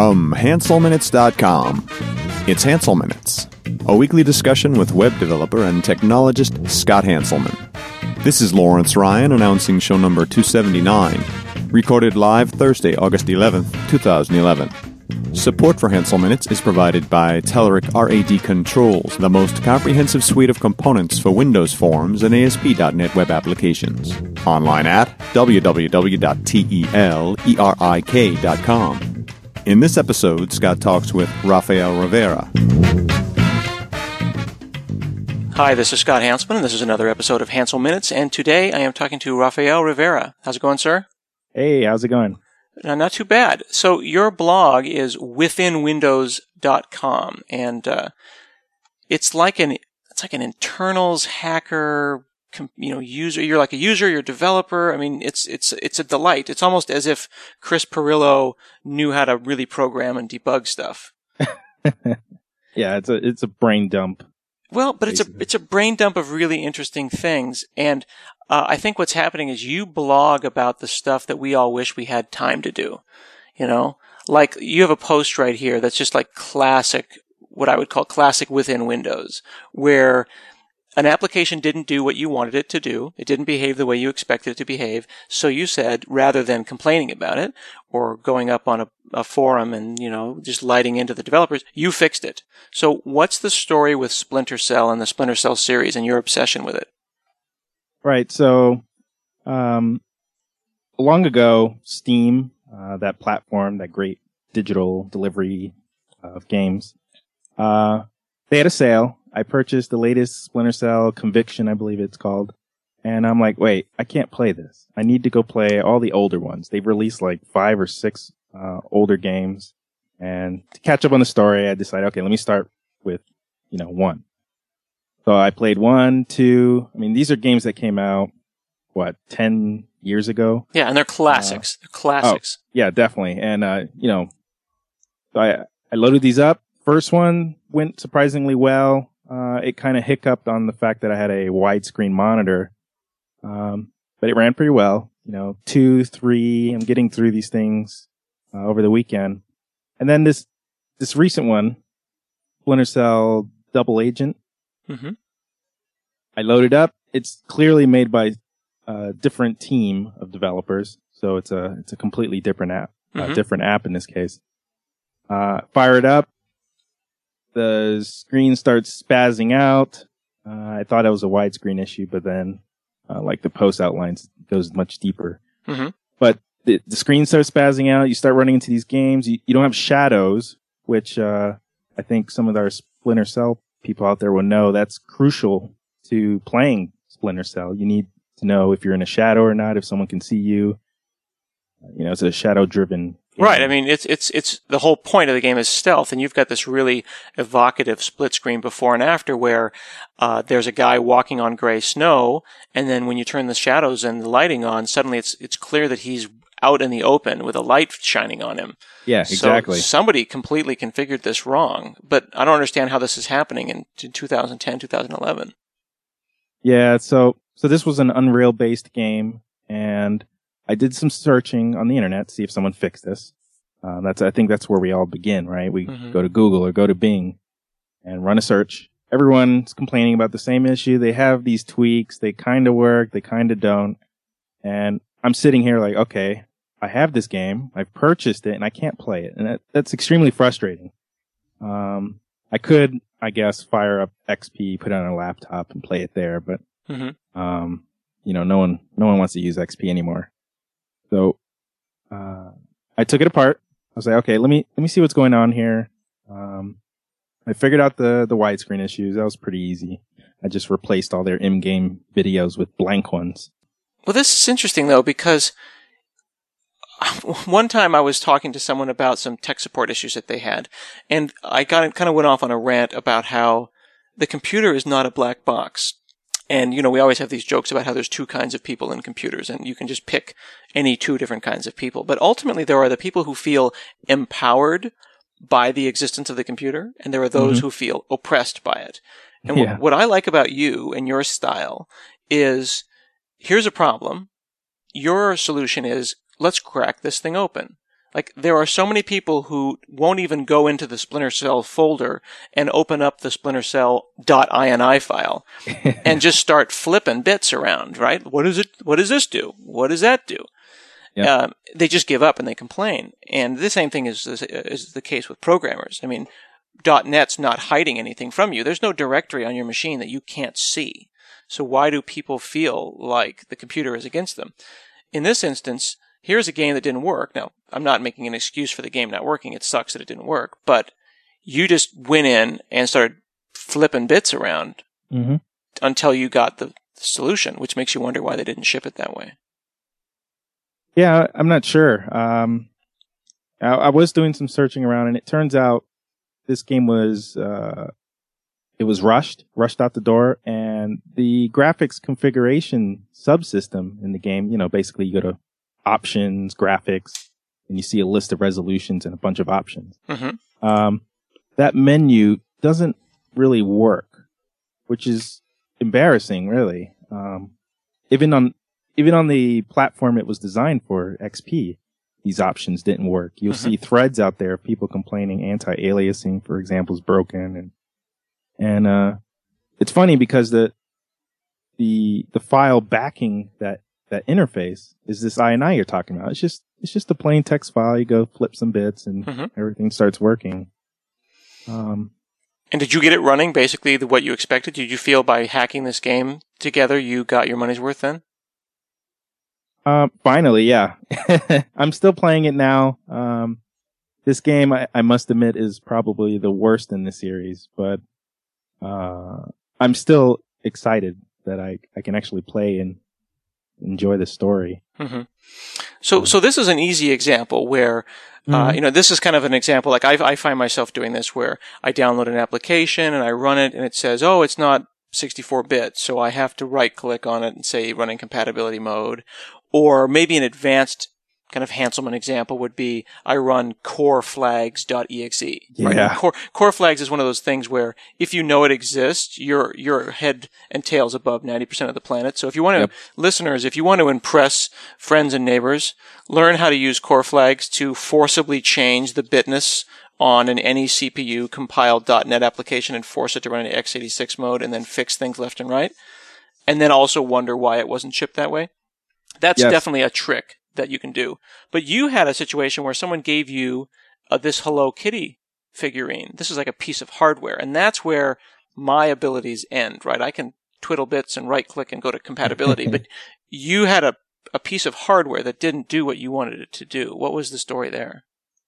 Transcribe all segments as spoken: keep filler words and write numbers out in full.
From Hansel Minutes dot com, it's Hansel Minutes, a weekly discussion with web developer and technologist Scott Hanselman. This is Lawrence Ryan announcing show number two seventy-nine, recorded live Thursday, August eleventh, twenty eleven. Support for Hansel Minutes is provided by Telerik R A D Controls, the most comprehensive suite of components for Windows Forms and A S P dot net web applications. Online at w w w dot telerik dot com. In this episode, Scott talks with Rafael Rivera. Hi, this is Scott Hanselman, and this is another episode of Hansel Minutes, and today I am talking to Rafael Rivera. How's it going, sir? Hey, how's it going? Uh, not too bad. So your blog is within windows dot com, and uh, it's like an it's like an internals hacker, you know, user. You're like a user, you're a developer. I mean, it's it's it's a delight. It's almost as if Chris Pirillo knew how to really program and debug stuff. Yeah, it's a it's a brain dump. Well, but basically. it's a it's a brain dump of really interesting things, and uh, I think what's happening is you blog about the stuff that we all wish we had time to do. You know, like you have a post right here that's just like classic, what I would call classic within Windows, where an application didn't do what you wanted it to do. It didn't behave the way you expected it to behave. So you said, rather than complaining about it or going up on a, a forum and, you know, just lighting into the developers, you fixed it. So what's the story with Splinter Cell and the Splinter Cell series and your obsession with it? Right. So, um, long ago, Steam, uh, that platform, that great digital delivery of games, uh, they had a sale. I purchased the latest Splinter Cell Conviction, I believe it's called. And I'm like, wait, I can't play this. I need to go play all the older ones. They've released like five or six uh, older games. And to catch up on the story, I decided, okay, let me start with, you know, one. So I played one, two. I mean, these are games that came out, what, ten years ago? Yeah, and they're classics. Uh, they're classics. Oh, yeah, definitely. And, uh, you know, so I, I loaded these up. First one went surprisingly well. Uh, it kind of hiccuped on the fact that I had a widescreen monitor. Um, but it ran pretty well. You know, two, three, I'm getting through these things, uh, over the weekend. And then this, this recent one, Splinter Cell Double Agent. Mm-hmm. I loaded up. It's clearly made by a different team of developers. So it's a, it's a completely different app, mm-hmm. a different app in this case. Uh, fire it up. The screen starts spazzing out. Uh, I thought it was a widescreen issue, but then, uh, like the post outlines, it goes much deeper. Mm-hmm. But the, the screen starts spazzing out. You start running into these games. You, you don't have shadows, which, uh, I think some of our Splinter Cell people out there will know that's crucial to playing Splinter Cell. You need to know if you're in a shadow or not, if someone can see you. You know, it's a shadow driven. Right. I mean, it's, it's, it's the whole point of the game is stealth, and you've got this really evocative split screen before and after where, uh, there's a guy walking on gray snow, and then when you turn the shadows and the lighting on, suddenly it's, it's clear that he's out in the open with a light shining on him. Yeah, exactly. So somebody completely configured this wrong, but I don't understand how this is happening in two thousand ten, two thousand eleven. Yeah. So, so this was an Unreal based game, and I did some searching on the internet to see if someone fixed this. Uh, that's, I think that's where we all begin, right? We mm-hmm. go to Google or go to Bing and run a search. Everyone's complaining about the same issue. They have these tweaks. They kind of work. They kind of don't. And I'm sitting here like, okay, I have this game. I've purchased it and I can't play it. And that, that's extremely frustrating. Um, I could, I guess, fire up X P, put it on a laptop and play it there, but, mm-hmm. um, you know, no one, no one wants to use X P anymore. So, uh, I took it apart. I was like, okay, let me, let me see what's going on here. Um, I figured out the, the widescreen issues. That was pretty easy. I just replaced all their in-game videos with blank ones. Well, this is interesting though, because one time I was talking to someone about some tech support issues that they had, and I got kind of went off on a rant about how the computer is not a black box. And, you know, we always have these jokes about how there's two kinds of people in computers, and you can just pick any two different kinds of people. But ultimately, there are the people who feel empowered by the existence of the computer, and there are those mm-hmm. who feel oppressed by it. And yeah. w- what I like about you and your style is, here's a problem. Your solution is, let's crack this thing open. Like, there are so many people who won't even go into the Splinter Cell folder and open up the Splinter Cell .ini file and just start flipping bits around, right? What does it, what does this do? What does that do? Yep. Uh, they just give up and they complain. And the same thing is, is, is the case with programmers. I mean, .NET's not hiding anything from you. There's no directory on your machine that you can't see. So why do people feel like the computer is against them? In this instance, here's a game that didn't work. Now, I'm not making an excuse for the game not working. It sucks that it didn't work. But you just went in and started flipping bits around mm-hmm. until you got the solution, which makes you wonder why they didn't ship it that way. Yeah, I'm not sure. Um, I, I was doing some searching around, and it turns out this game was uh, it was rushed, rushed out the door, and the graphics configuration subsystem in the game, you know, basically you go to options, graphics, and you see a list of resolutions and a bunch of options. Mm-hmm. Um, that menu doesn't really work, which is embarrassing, really. Um, even on Even on the platform it was designed for, X P, these options didn't work. You'll mm-hmm. see threads out there of people complaining anti-aliasing, for example, is broken. And, and, uh, it's funny because the, the, the file backing that, that interface is this I N I you're talking about. It's just, it's just a plain text file. You go flip some bits and mm-hmm. everything starts working. Um, and did you get it running basically the, what you expected? Did you feel by hacking this game together you got your money's worth then? Uh, finally, yeah. I'm still playing it now. Um, this game, I, I must admit, is probably the worst in the series, but uh, I'm still excited that I, I can actually play and enjoy the story. Mm-hmm. So, so this is an easy example where, uh, mm-hmm. you know, this is kind of an example, like I, I find myself doing this where I download an application and I run it and it says, oh, it's not sixty-four bit, so I have to right click on it and say run in compatibility mode. Or maybe an advanced kind of Hanselman example would be I run coreflags.exe. Yeah. Right? Core, coreflags is one of those things where if you know it exists, you're you're head and tails above ninety percent of the planet. So if you want to, yep. listeners, if you want to impress friends and neighbors, learn how to use coreflags to forcibly change the bitness on an any C P U compiled .NET application and force it to run in x eighty-six mode and then fix things left and right. And then also wonder why it wasn't shipped that way. That's yes. definitely a trick that you can do. But you had a situation where someone gave you uh, this Hello Kitty figurine. This is like a piece of hardware. And that's where my abilities end, right? I can twiddle bits and right click and go to compatibility. But you had a, a piece of hardware that didn't do what you wanted it to do. What was the story there?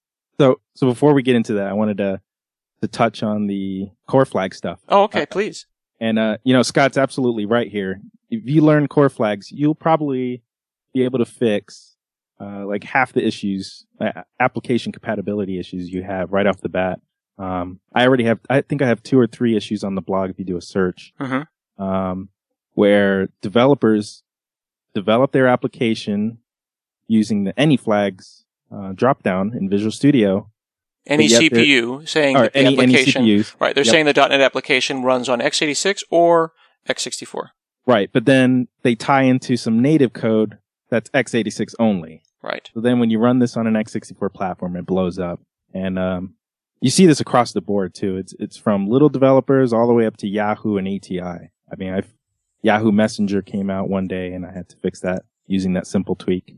So, so before we get into that, I wanted to, to touch on the core flag stuff. Oh, okay, uh, please. And, uh, you know, Scott's absolutely right here. If you learn core flags, you'll probably be able to fix uh, like half the issues, uh, application compatibility issues you have right off the bat. Um, I already have, I think I have two or three issues on the blog if you do a search, mm-hmm. um, where developers develop their application using the AnyFlags uh, dropdown in Visual Studio. Any C P U saying that the any, application, any C P Us. Right? They're Yep. saying the .NET application runs on x eighty-six or x sixty-four. Right, but then they tie into some native code that's x eighty-six only. Right. So then when you run this on an x sixty-four platform, it blows up. And um, you see this across the board, too. It's it's from little developers all the way up to Yahoo and A T I. I mean, I've, Yahoo Messenger came out one day, and I had to fix that using that simple tweak.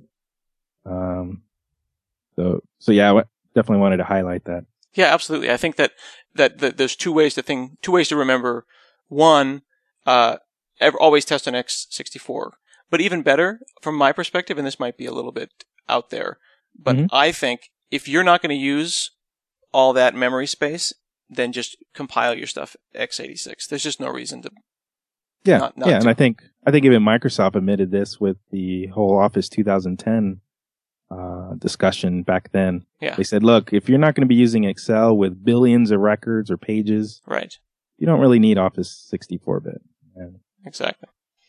Um, so, so yeah, I definitely wanted to highlight that. Yeah, absolutely. I think that, that, that there's two ways to think, two ways to remember. One, uh, ever, always test on x sixty-four. But even better, from my perspective, and this might be a little bit out there, but mm-hmm. I think if you're not going to use all that memory space, then just compile your stuff x eighty-six. There's just no reason to. Yeah, not, not yeah, to. And I think I think even Microsoft admitted this with the whole Office twenty ten uh, discussion back then. Yeah. They said, look, if you're not going to be using Excel with billions of records or pages, right, you don't really need Office sixty-four bit. And exactly.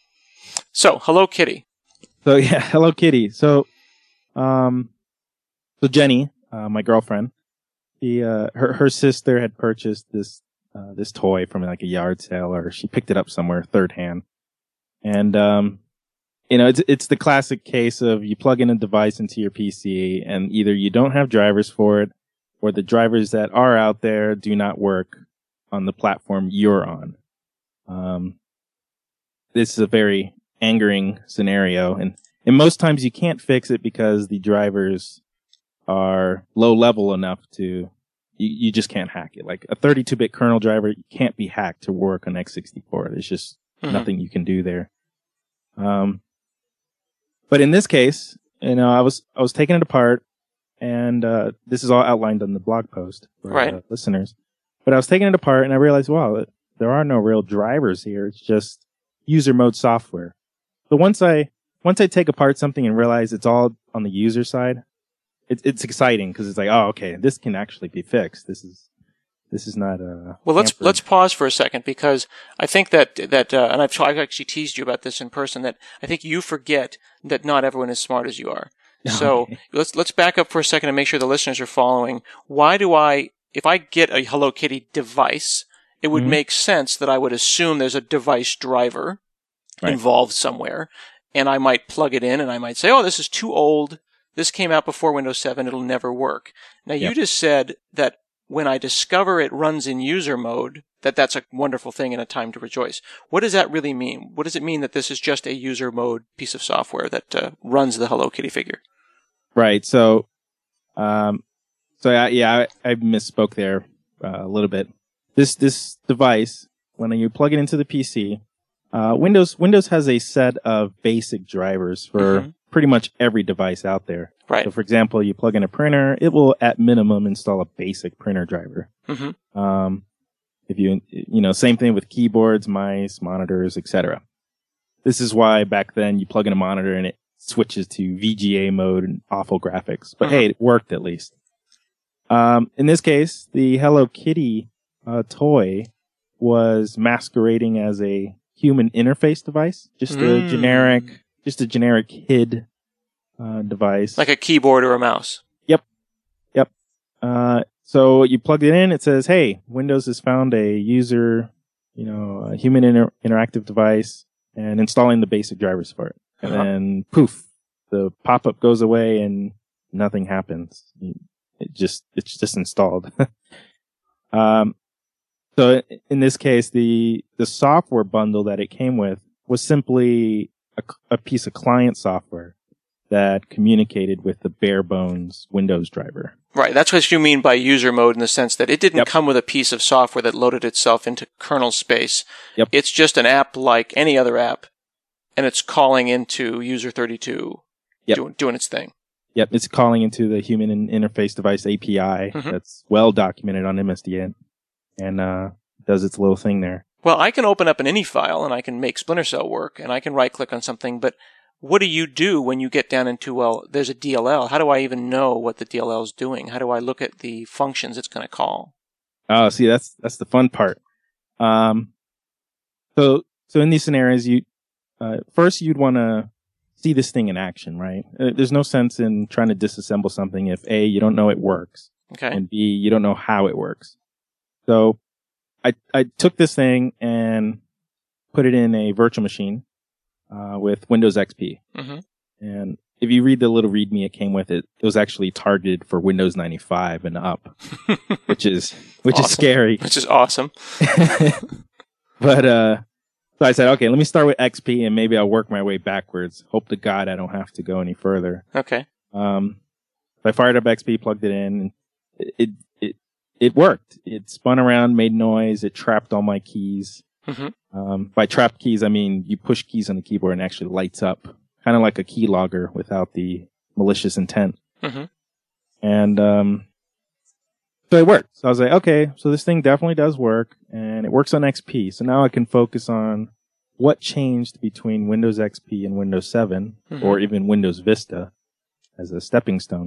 So, Hello Kitty. So yeah, Hello Kitty. So, um, so Jenny, uh, my girlfriend, she, uh, her her sister had purchased this uh, this toy from like a yard sale, or she picked it up somewhere third hand, and um, you know, it's it's the classic case of you plug in a device into your P C, and either you don't have drivers for it, or the drivers that are out there do not work on the platform you're on. Um, this is a very angering scenario, and and most times you can't fix it because the drivers are low level enough to, you, you just can't hack it. Like a thirty-two bit kernel driver can't be hacked to work on x sixty-four. There's just mm-hmm. nothing you can do there. Um, but in this case, you know, I was, I was taking it apart, and, uh, this is all outlined on the blog post for right. uh, listeners. But I was taking it apart and I realized, wow, there are no real drivers here. It's just user mode software. So once I, once I take apart something and realize it's all on the user side, It's it's exciting because it's like, oh, okay, this can actually be fixed. This is this is not a. Well, let's hampered. let's pause for a second, because I think that that uh, and I've I've actually teased you about this in person, that I think you forget that not everyone is smart as you are. So okay. let's let's back up for a second and make sure the listeners are following. Why do I, if I get a Hello Kitty device, it would mm-hmm. make sense that I would assume there's a device driver right. involved somewhere, and I might plug it in and I might say, oh, this is too old. This came out before Windows seven. It'll never work. Now, you yep. just said that when I discover it runs in user mode, that that's a wonderful thing and a time to rejoice. What does that really mean? What does it mean that this is just a user mode piece of software that uh, runs the Hello Kitty figure? Right. So, um, so I, yeah, I, I misspoke there uh, a little bit. This this device, when you plug it into the P C, uh, Windows Windows has a set of basic drivers for mm-hmm. pretty much every device out there. Right. So, for example, you plug in a printer, it will at minimum install a basic printer driver. Mm-hmm. Um, if you, you know, same thing with keyboards, mice, monitors, et cetera. This is why back then you plug in a monitor and it switches to V G A mode and awful graphics. But mm-hmm. hey, it worked at least. Um, in this case, the Hello Kitty uh, toy was masquerading as a human interface device, just mm. a generic. Just a generic H I D uh, device. Like a keyboard or a mouse. Yep. Yep. Uh, so you plug it in, it says, hey, Windows has found a user, you know, a human inter- interactive device, and installing the basic drivers for it. And uh-huh. then, poof, the pop-up goes away and nothing happens. It just, it's just installed. um, so in this case, the, the software bundle that it came with was simply A, a piece of client software that communicated with the bare bones Windows driver. Right. That's what you mean by user mode, in the sense that it didn't yep. come with a piece of software that loaded itself into kernel space. Yep. It's just an app like any other app, and it's calling into user thirty-two, yep. doing, doing its thing. Yep. It's calling into the human interface device A P I mm-hmm. that's well documented on M S D N, and uh, does its little thing there. Well, I can open up an ini file and I can make Splinter Cell work, and I can right click on something, but what do you do when you get down into, well, there's a D L L? How do I even know what the D L L is doing? How do I look at the functions it's going to call? Oh, see, that's, that's the fun part. Um, so, so in these scenarios, you, uh, first you'd want to see this thing in action, right? Uh, there's no sense in trying to disassemble something if A, you don't know it works. Okay. And B, you don't know how it works. So, I, I took this thing and put it in a virtual machine uh, with Windows X P. Mm-hmm. And if you read the little README it came with, it it was actually targeted for Windows ninety-five and up, which is which awesome. is scary. Which is awesome. But uh, so I said, okay, let me start with X P and maybe I'll work my way backwards. Hope to God I don't have to go any further. Okay. Um, so I fired up X P, plugged it in, and it. it It worked. It spun around, made noise. It trapped all my keys. Mm-hmm. Um, by trapped keys, I mean you push keys on the keyboard and it actually lights up, kind of like a keylogger without the malicious intent. Mm-hmm. And um, so it worked. So I was like, okay, so this thing definitely does work, and it works on X P. So now I can focus on what changed between Windows X P and Windows seven, mm-hmm. or even Windows Vista as a stepping stone.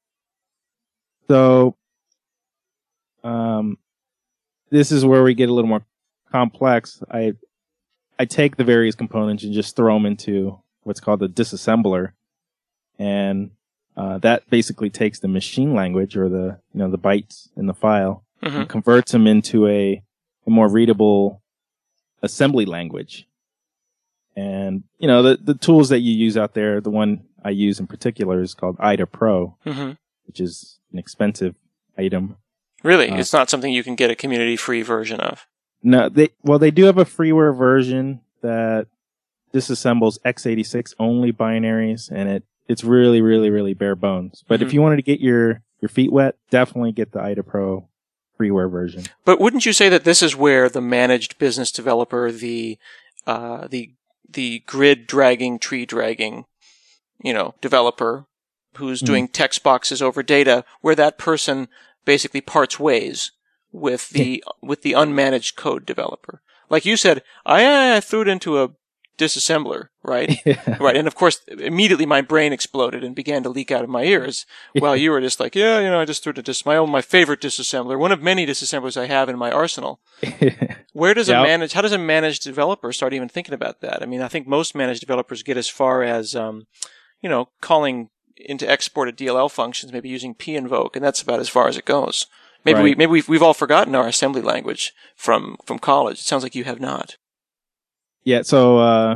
So Um, this is where we get a little more complex. I, I take the various components and just throw them into what's called a disassembler. And, uh, that basically takes the machine language, or the, you know, the bytes in the file, mm-hmm. and converts them into a, a more readable assembly language. And, you know, the, the tools that you use out there, the one I use in particular is called I D A Pro, mm-hmm. which is an expensive item. Really? Uh, it's not something you can get a community-free version of? No, they, well, they do have a freeware version that disassembles x eighty-six only binaries, and it, it's really, really, really bare bones. But mm-hmm. if you wanted to get your, your feet wet, definitely get the I D A Pro freeware version. But wouldn't you say that this is where the managed business developer, the, uh, the, the grid dragging, tree dragging, you know, developer who's mm-hmm. doing text boxes over data, where that person basically parts ways with the, with the unmanaged code developer? Like you said, I, I threw it into a disassembler, right? Yeah. Right. And of course, immediately my brain exploded and began to leak out of my ears while you were just like, yeah, you know, I just threw it to dis- my own, my favorite disassembler, one of many disassemblers I have in my arsenal. Where does yep. a manage, how does a managed developer start even thinking about that? I mean, I think most managed developers get as far as, um, you know, calling into exported D L L functions, maybe using pinvoke, and that's about as far as it goes. Maybe right. we, maybe we've, we've all forgotten our assembly language from, from college. It sounds like you have not. Yeah, so, uh,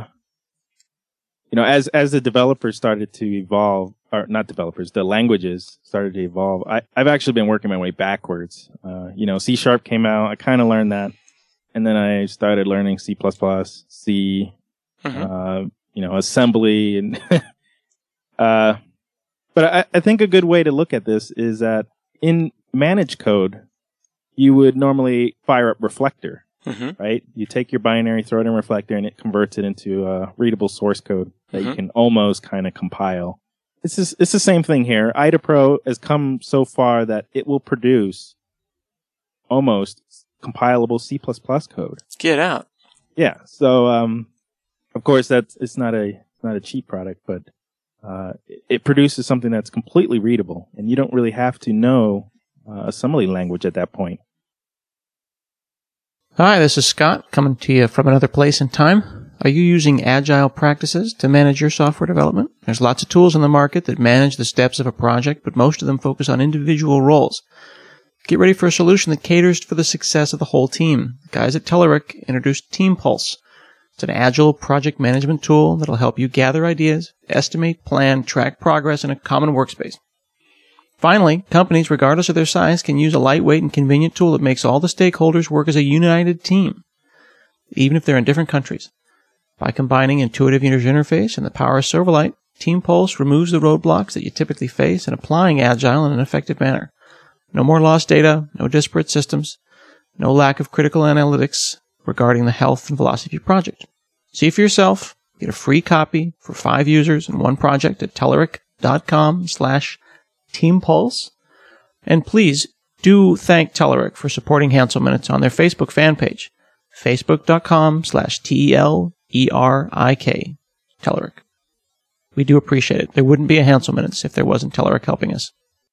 you know, as, as the developers started to evolve, or not developers, the languages started to evolve, I, I've actually been working my way backwards. Uh, you know, C Sharp came out, I kind of learned that, and then I started learning C plus plus, C, mm-hmm. uh, you know, assembly, and, uh, but I, I think a good way to look at this is that in managed code, you would normally fire up Reflector. Mm-hmm. Right? You take your binary, throw it in Reflector, and it converts it into a readable source code that mm-hmm. you can almost kind of compile. It's just, it's the same thing here. I D A Pro has come so far that it will produce almost compilable C plus plus code. Get out. Yeah. So, um, of course, that's it's not a not a cheap product, but uh, it, it produces something that's completely readable, and you don't really have to know uh, assembly language at that point. Hi, this is Scott, coming to you from another place and time. Are you using agile practices to manage your software development? There's lots of tools in the market that manage the steps of a project, but most of them focus on individual roles. Get ready for a solution that caters for the success of the whole team. The guys at Telerik introduced TeamPulse. It's an agile project management tool that'll help you gather ideas, estimate, plan, track progress in a common workspace. Finally, companies, regardless of their size, can use a lightweight and convenient tool that makes all the stakeholders work as a united team, even if they're in different countries. By combining intuitive user interface and the power of Silverlight, TeamPulse removes the roadblocks that you typically face in applying Agile in an effective manner. No more lost data, no disparate systems, no lack of critical analytics regarding the health and velocity of your project. See for yourself. Get a free copy for five users and one project at Telerik.com slash TeamPulse. And please do thank Telerik for supporting Hansel Minutes on their Facebook fan page, facebook.com slash T-E-L-E-R-I-K, Telerik. We do appreciate it. There wouldn't be a Hansel Minutes if there wasn't Telerik helping us.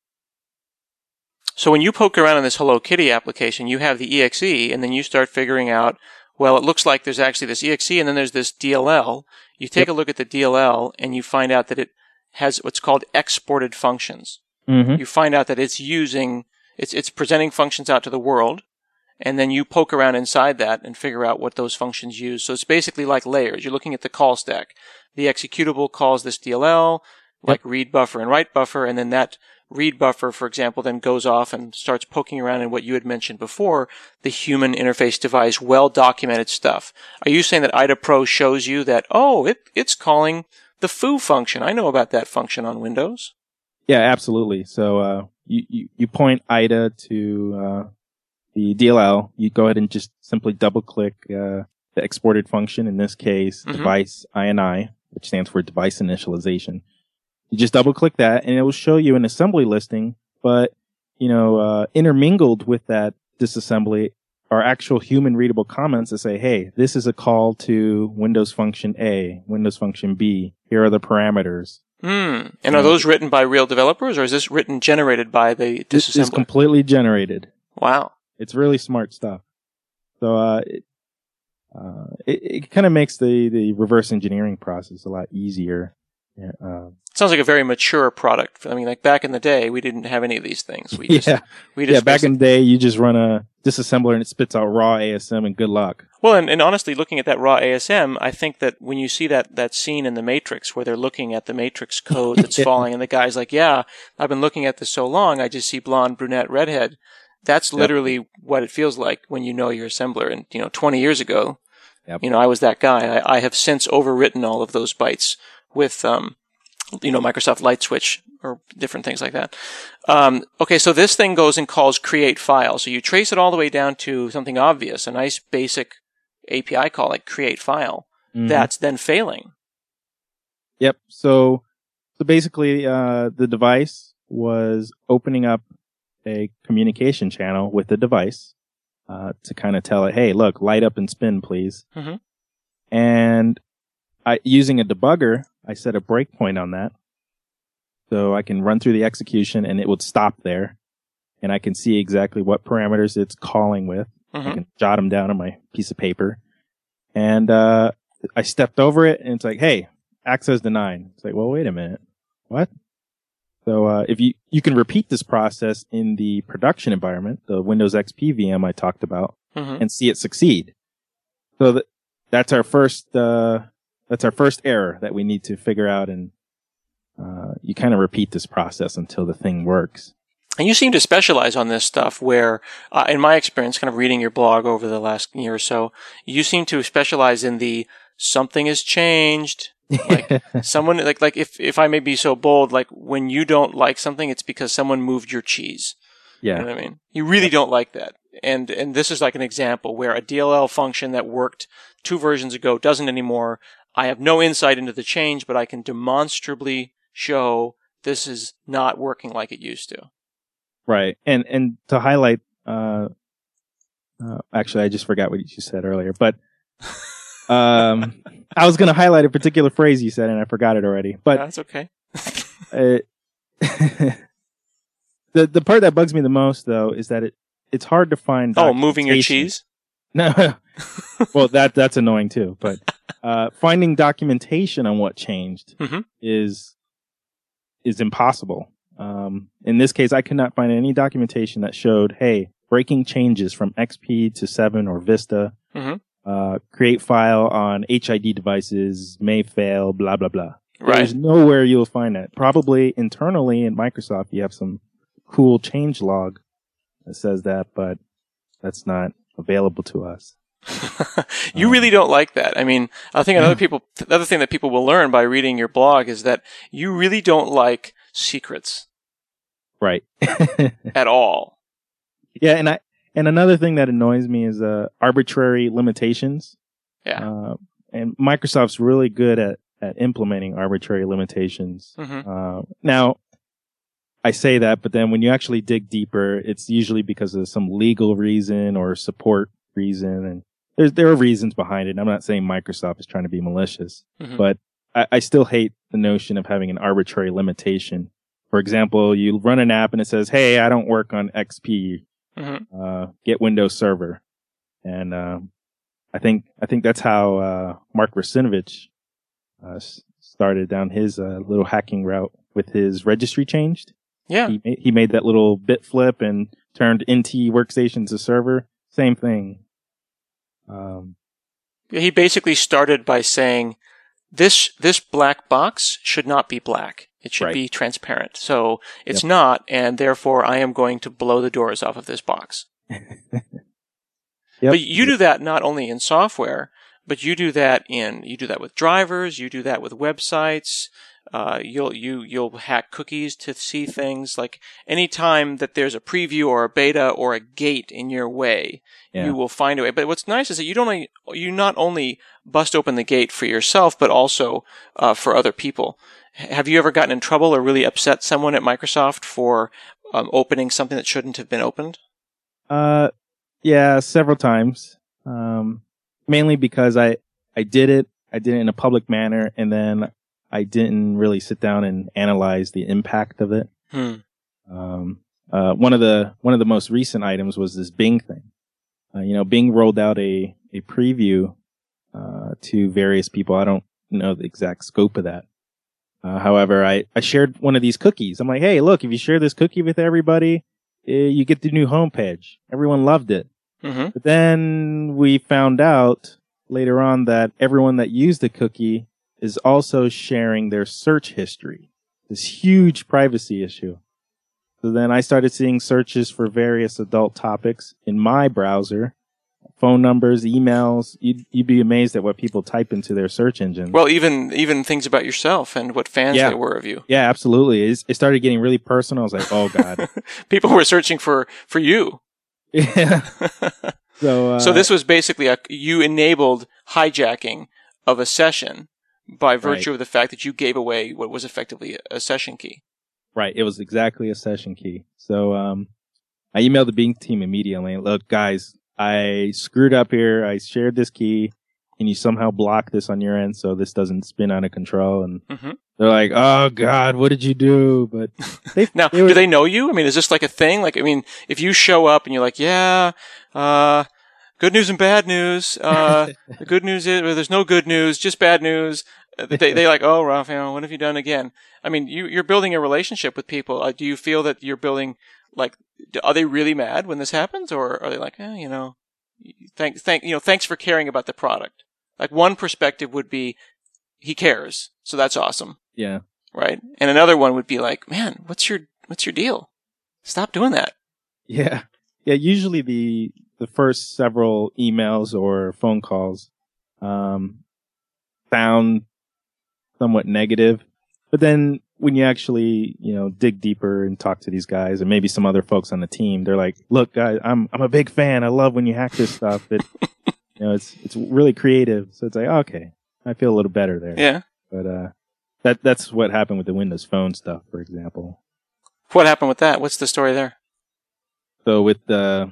So when you poke around in this Hello Kitty application, you have the E X E, and then you start figuring out, well, it looks like there's actually this E X E, and then there's this D L L. You take yep. a look at the D L L, and you find out that it has what's called exported functions. Mm-hmm. You find out that it's using, it's it's presenting functions out to the world, and then you poke around inside that and figure out what those functions use. So it's basically like layers. You're looking at the call stack. The executable calls this D L L, like yep. read buffer and write buffer, and then that read buffer, for example, then goes off and starts poking around in what you had mentioned before, the human interface device, well-documented stuff. Are you saying that I D A Pro shows you that, oh, it it's calling the foo function? I know about that function on Windows. Yeah, absolutely. So uh, you, you, you point I D A to uh, the D L L. You go ahead and just simply double-click uh, the exported function, in this case, mm-hmm. device I N I, which stands for device initialization. You just double-click that, and it will show you an assembly listing, but, you know, uh, intermingled with that disassembly are actual human-readable comments that say, hey, this is a call to Windows function A, Windows function B. Here are the parameters. Hmm. And are those written by real developers, or is this written generated by the disassembler? This is completely generated. Wow. It's really smart stuff. So uh, it, uh, it, it kind of makes the, the reverse engineering process a lot easier. Yeah, uh, Sounds like a very mature product. I mean, like back in the day, we didn't have any of these things. We just, yeah, we just yeah. Back in the day, you just run a disassembler and it spits out raw A S M and good luck. Well, and, and honestly, looking at that raw A S M, I think that when you see that, that scene in The Matrix where they're looking at the Matrix code that's Yeah. falling, and the guy's like, yeah, I've been looking at this so long, I just see blonde, brunette, redhead. That's Yep. literally what it feels like when you know your assembler. And, you know, twenty years ago, Yep. you know, I was that guy. I, I have since overwritten all of those bytes with, um, you know, Microsoft Light Switch or different things like that. Um, okay, so this thing goes and calls create file. So you trace it all the way down to something obvious, a nice basic A P I call like create file. Mhm. That's then failing. Yep. So, so basically, uh, the device was opening up a communication channel with the device, uh, to kind of tell it, hey, look, light up and spin, please. Mhm. And I, using a debugger, I set a breakpoint on that. So I can run through the execution and it would stop there. And I can see exactly what parameters it's calling with. Mhm. I can jot them down on my piece of paper. And, uh, I stepped over it and it's like, hey, access denied. It's like, well, wait a minute. What? So, uh, if you, you can repeat this process in the production environment, the Windows X P V M I talked about, Mhm. and see it succeed. So that, that's our first, uh, that's our first error that we need to figure out. And, uh, you kind of repeat this process until the thing works. And you seem to specialize on this stuff where, uh, in my experience, kind of reading your blog over the last year or so, you seem to specialize in the something has changed. Like someone, like, like if, if I may be so bold, like when you don't like something, it's because someone moved your cheese. Yeah. You know what I mean? You really don't like that. And, and this is like an example where a D L L function that worked two versions ago doesn't anymore. I have no insight into the change, but I can demonstrably show this is not working like it used to. Right. And, and to highlight, uh, uh, actually, I just forgot what you said earlier, but, um, I was going to highlight a particular phrase you said and I forgot it already, but That's okay. uh, the, the part that bugs me the most though is that it, it's hard to find. Oh, moving your documentation. cheese? No. Well, that, that's annoying too, but, uh, finding documentation on what changed Mhm. is, is impossible. Um, in this case, I could not find any documentation that showed, hey, breaking changes from X P to seven or Vista, Mhm. uh, create file on H I D devices may fail, blah, blah, blah. Right. There's nowhere you'll find that. Probably internally in Microsoft, you have some cool change log that says that, but that's not available to us. You really don't like that. I mean, I think another people, the other thing that people will learn by reading your blog is that you really don't like secrets Right. at all. Yeah, and I and another thing that annoys me is uh, arbitrary limitations. Yeah. Uh, and Microsoft's really good at at implementing arbitrary limitations. Mhm. Uh, now, I say that, but then when you actually dig deeper, it's usually because of some legal reason or support reason, and there's there are reasons behind it. I'm not saying Microsoft is trying to be malicious, Mhm. but I, I still hate the notion of having an arbitrary limitation. For example, you run an app and it says, "Hey, I don't work on X P. Mhm. Uh, get Windows Server," and um, I think I think that's how uh, Mark Russinovich uh, s- started down his uh, little hacking route with his registry changed. Yeah. He ma- he made that little bit flip and turned N T workstation to server. Same thing. Um, He basically started by saying, this, this black box should not be black. It should Right. be transparent. So it's Yep. not, and therefore I am going to blow the doors off of this box. yep. But you do that not only in software, but you do that in, you do that with drivers, you do that with websites, uh, you'll, you, you'll hack cookies to see things. Like any time that there's a preview or a beta or a gate in your way, Yeah. you will find a way. But what's nice is that you don't only, you not only bust open the gate for yourself, but also, uh, for other people. Have you ever gotten in trouble or really upset someone at Microsoft for, um, opening something that shouldn't have been opened? Uh, yeah, several times. Um, mainly because I, I did it, I did it in a public manner, and then I didn't really sit down and analyze the impact of it. Hmm. Um, uh, one of the, one of the most recent items was this Bing thing. Uh, you know, Bing rolled out a, a preview, uh, to various people. I don't know the exact scope of that. Uh, however, I, I shared one of these cookies. I'm like, hey, look, if you share this cookie with everybody, eh, you get the new homepage. Everyone loved it. Mm-hmm. But then we found out later on that everyone that used the cookie is also sharing their search history. This huge privacy issue. So then I started seeing searches for various adult topics in my browser. Phone numbers, emails. You'd, you'd be amazed at what people type into their search engine. Well, even even things about yourself and what fans Yeah. they were of you. Yeah, absolutely. It's, it started getting really personal. I was like, oh, God. People were searching for, for you. Yeah. So, uh, so this was basically a, you enabled hijacking of a session by virtue Right. of the fact that you gave away what was effectively a session key. Right. It was exactly a session key. So, um, I emailed the Bing team immediately. Look, guys, I screwed up here. I shared this key. Can you somehow block this on your end so this doesn't spin out of control? And Mm-hmm. they're like, oh, God, what did you do? But they, Now, they were, do they know you? I mean, is this like a thing? Like, I mean, if you show up and you're like, yeah, uh, good news and bad news. Uh, the good news is, well, there's no good news, just bad news. Uh, They, they like, oh, Raphael, what have you done again? I mean, you, you're building a relationship with people. Uh, do you feel that you're building, like, are they really mad when this happens? Or are they like, eh, you know, thank, thank, you know, thanks for caring about the product. Like one perspective would be, he cares. So that's awesome. yeah. Right. And another one would be like, man, what's your, what's your deal? Stop doing that. Yeah. Yeah. Usually the, the first several emails or phone calls, um, sound somewhat negative, but then when you actually, you know, dig deeper and talk to these guys and maybe some other folks on the team, they're like, look, guys, I'm, I'm a big fan. I love when you hack this stuff. It, you know, it's, it's really creative. So it's like, okay, I feel a little better there. Yeah. But, uh, that, that's what happened with the Windows Phone stuff, for example. What happened with that? What's the story there? So with the,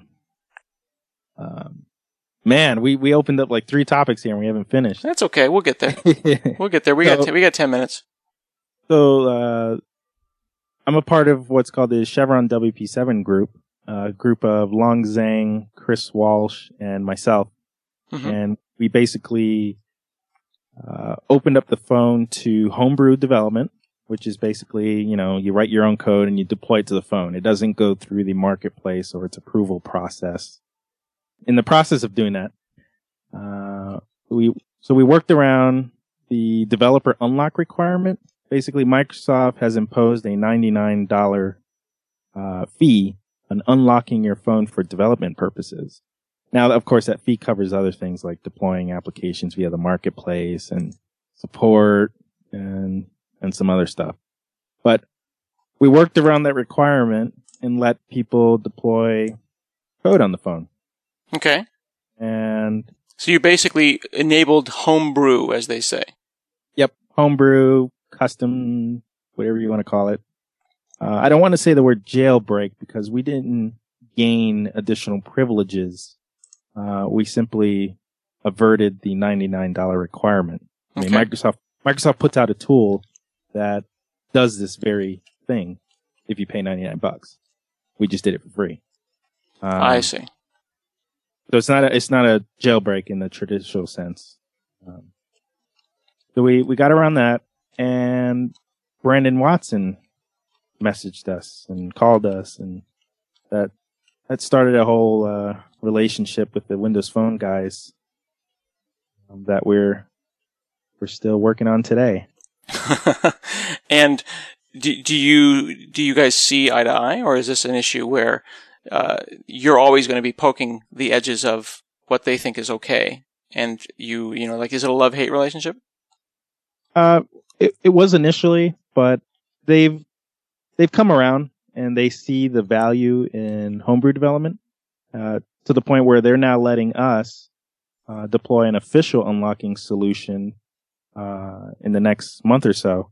um, man, we, we opened up like three topics here and we haven't finished. That's okay. We'll get there. We'll get there. We So- got, t- we got ten minutes. So, uh, I'm a part of what's called the Chevron W P seven group, a group of Long Zhang, Chris Walsh, and myself. Mm-hmm. And we basically, uh, opened up the phone to homebrew development, which is basically, you know, you write your own code and you deploy it to the phone. It doesn't go through the marketplace or its approval process. In the process of doing that, uh, we, so we worked around the developer unlock requirement. Basically, Microsoft has imposed a ninety-nine dollars uh, fee on unlocking your phone for development purposes. Now, of course, that fee covers other things like deploying applications via the marketplace and support and and some other stuff. But we worked around that requirement and let people deploy code on the phone. Okay. And So you basically enabled homebrew, as they say. yep, homebrew, custom, whatever you want to call it. Uh, I don't want to say the word jailbreak because we didn't gain additional privileges. Uh, we simply averted the ninety-nine dollars requirement. I mean, Okay. Microsoft, Microsoft puts out a tool that does this very thing if you pay ninety-nine bucks. We just did it for free. Um, I see. So it's not a, it's not a jailbreak in the traditional sense. Um, so we, we got around that, and Brandon Watson messaged us and called us, and that that started a whole uh, relationship with the Windows Phone guys um, that we're we're still working on today. And do, do you do you guys see eye to eye, or is this an issue where uh, you're always going to be poking the edges of what they think is okay, and you you know like is it a love hate relationship? Uh, it, it was initially, but they've they've come around and they see the value in homebrew development uh, to the point where they're now letting us uh, deploy an official unlocking solution uh, in the next month or so.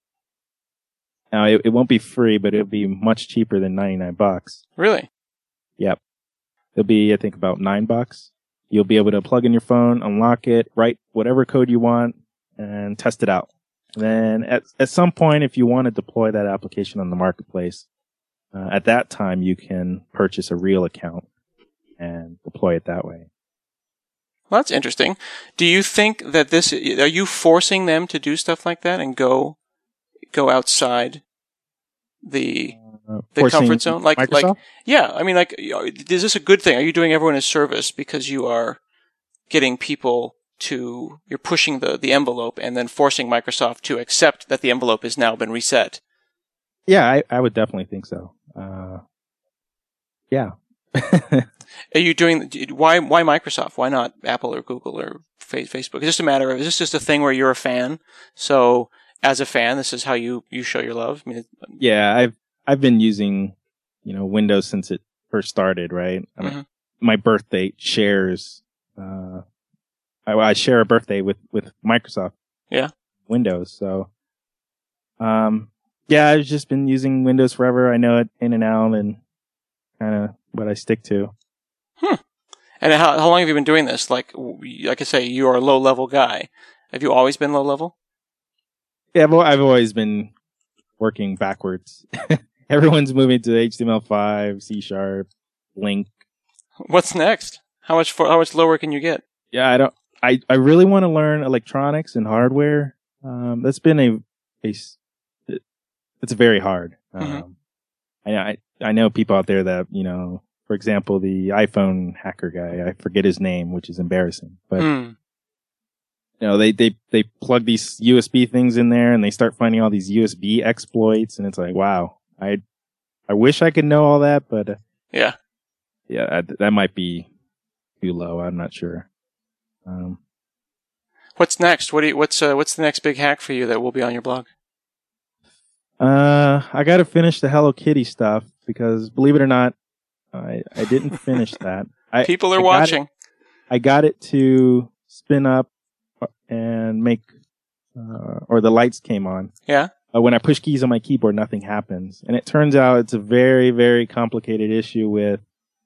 Now it, it won't be free, but it'll be much cheaper than ninety-nine bucks. Really? Yep, it'll be I think about nine bucks. You'll be able to plug in your phone, unlock it, write whatever code you want, and test it out. Then at at some point, if you want to deploy that application on the marketplace, uh, at that time you can purchase a real account and deploy it that way. Well, that's interesting. Do you think that this are you forcing them to do stuff like that and go go outside the Uh, the forcing comfort zone, like Microsoft? like yeah. I mean, like, is this a good thing? Are you doing everyone a service because you are getting people to you're pushing the the envelope and then forcing Microsoft to accept that the envelope has now been reset? Yeah, I, I would definitely think so. Uh, yeah. Are you doing why why Microsoft? Why not Apple or Google or Facebook? Is this a matter of is this just a thing where you're a fan? So as a fan, this is how you, you show your love. I mean, it, yeah, I've I've been using you know Windows since it first started. Right. I mean, mm-hmm. my birthday shares. Uh, I, I share a birthday with with Microsoft. Yeah. Windows. So, um, yeah, I've just been using Windows forever. I know it in and out, and kind of what I stick to. Hmm. And how how long have you been doing this? Like, like I say, you are a low level guy. Have you always been low level? Yeah, I've, I've always been working backwards. Everyone's moving to H T M L five, C Sharp, Link. What's next? How much for, how much lower can you get? Yeah, I don't. I, I really want to learn electronics and hardware. Um, that's been a, a it's very hard. Mm-hmm. Um, I, I I know people out there that you know. For example, the iPhone hacker guy, I forget his name, which is embarrassing. But, mm. you know, they, they, they plug these U S B things in there and they start finding all these U S B exploits. And it's like, wow, I, I wish I could know all that, but, uh, yeah, yeah, I, that might be too low. I'm not sure. Um, what's next? What do you, what's, uh, what's the next big hack for you that will be on your blog? Uh, I got to finish the Hello Kitty stuff because believe it or not, I, I didn't finish that. I, People are I watching. It, I got it to spin up and make, uh, or the lights came on. Yeah. Uh, when I push keys on my keyboard, nothing happens. And it turns out it's a very, very complicated issue with,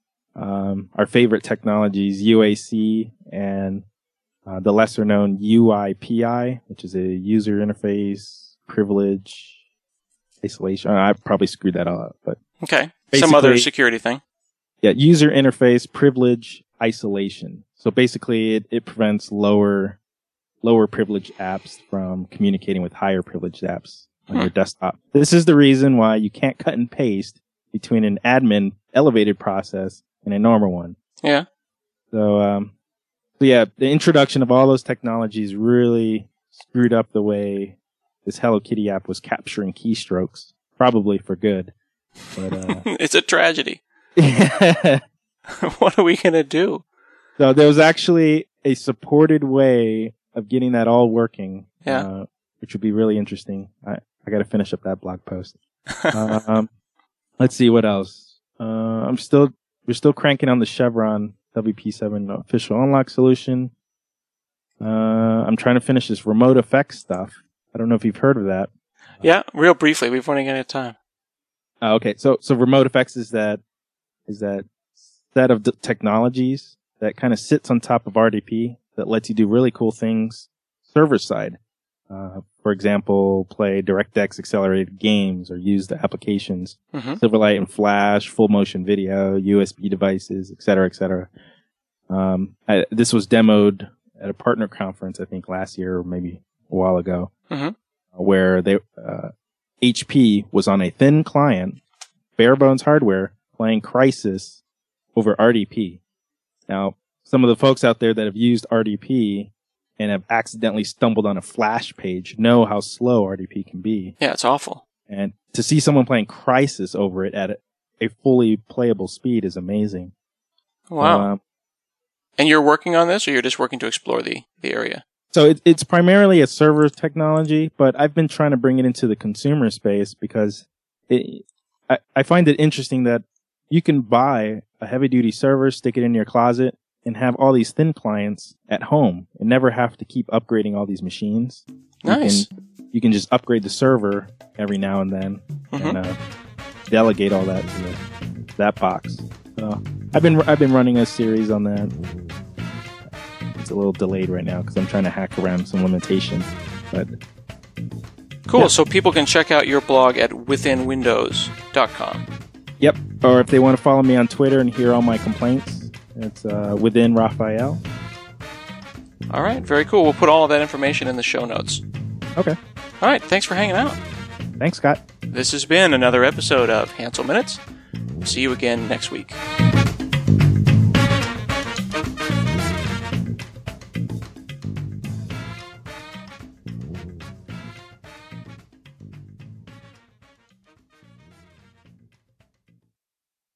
um, our favorite technologies, U A C and, uh, the lesser known U I P I, which is a user interface privilege isolation. I probably screwed that all up, but. Okay. Some other security thing. Yeah, user interface privilege isolation. So basically, it, it prevents lower lower privileged apps from communicating with higher privileged apps on hmm. your desktop. This is the reason why you can't cut and paste between an admin elevated process and a normal one. Yeah. So, um, so yeah, the introduction of all those technologies really screwed up the way this Hello Kitty app was capturing keystrokes, probably for good. But, uh, it's a tragedy. Yeah. What are we going to do? So there was actually a supported way of getting that all working, yeah. uh, which would be really interesting. I, I got to finish up that blog post. uh, um, let's see what else. Uh, I'm still, we're still cranking on the Chevron W P seven official unlock solution. Uh, I'm trying to finish this remote effects stuff. I don't know if you've heard of that. Yeah, real briefly. We've running out of time. Uh, okay, so so remote effects is that is that set of d- technologies that kind of sits on top of R D P that lets you do really cool things server side. Uh, for example, play DirectX accelerated games or use the applications, mm-hmm. Silverlight and Flash, full motion video, U S B devices, et cetera, et cetera. Um, I, this was demoed at a partner conference, I think last year or maybe a while ago, mm-hmm. where they, uh, H P was on a thin client, bare bones hardware, playing Crysis over R D P. Now, some of the folks out there that have used R D P and have accidentally stumbled on a Flash page know how slow R D P can be. Yeah, it's awful. And to see someone playing Crysis over it at a, a fully playable speed is amazing. Wow. Um, and you're working on this, or you're just working to explore the, the area? So it, it's primarily a server technology, but I've been trying to bring it into the consumer space because it, I, I find it interesting that you can buy a heavy-duty server, stick it in your closet, and have all these thin clients at home and never have to keep upgrading all these machines. Nice. You can, you can just upgrade the server every now and then mm-hmm. and uh, delegate all that to the, that box. So I've been I've been running a series on that. It's a little delayed right now because I'm trying to hack around some limitation. But cool. Yeah. So people can check out your blog at within windows dot com. Yep. Or if they want to follow me on Twitter and hear all my complaints, it's uh, Within Raphael. All right. Very cool. We'll put all of that information in the show notes. Okay. All right. Thanks for hanging out. Thanks, Scott. This has been another episode of Hansel Minutes. We'll see you again next week.